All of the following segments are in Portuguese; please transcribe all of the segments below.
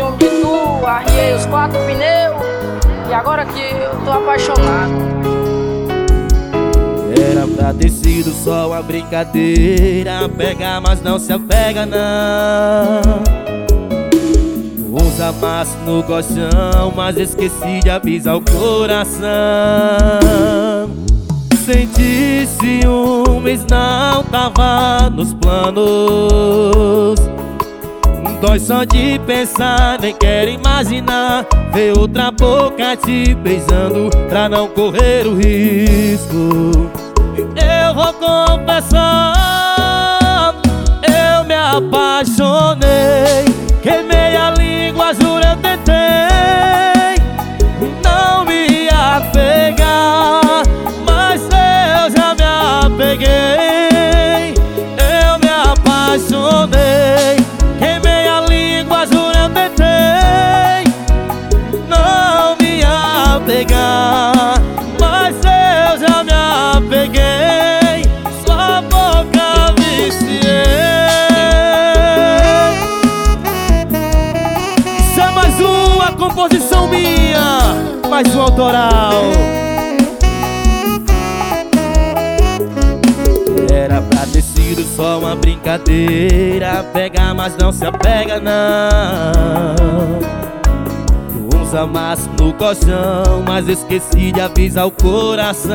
ciúme de tu, arriei os 4 pneus e agora que eu tô apaixonado. Era pra ter sido só uma brincadeira, pega, mas não se apega não. Usa massa no colchão, mas esqueci de avisar o coração. Senti ciúmes, não tava nos planos. Dói só de pensar, nem quero imaginar ver outra boca te beijando pra não correr o risco. Eu vou confessar, eu me apaixonei, queimei a língua, juro eu tentei não me apegar, mas eu já me apeguei. Eu me apaixonei, queimei a língua, juro eu tentei não me apegar, mas eu já me apeguei. Sua boca viciei. Isso é mais uma composição minha, mais um autoral. Era pra ter sido só uma brincadeira, pega, mas não se apega não. Usa massa no colchão, mas esqueci de avisar o coração.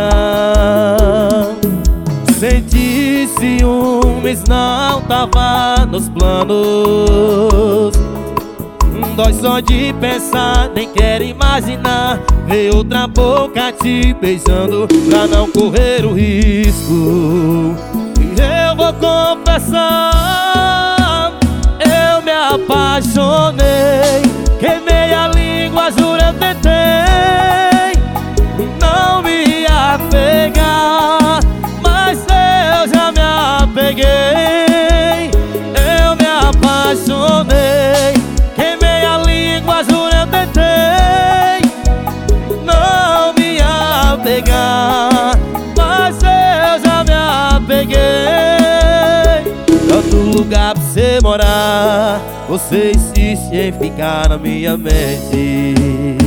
Senti ciúmes, não tava nos planos. Dói só de pensar, nem quero imaginar ver outra boca te beijando pra não correr o risco. Eu vou confessar, eu me apaixonei, queimei a língua, juro eu tentei não me apegar, mas eu já me apeguei. Eu me apaixonei, queimei a língua, juro eu tentei não me apegar, mas eu já me apeguei. Outro lugar pra você morar, você insiste em ficar na minha mente.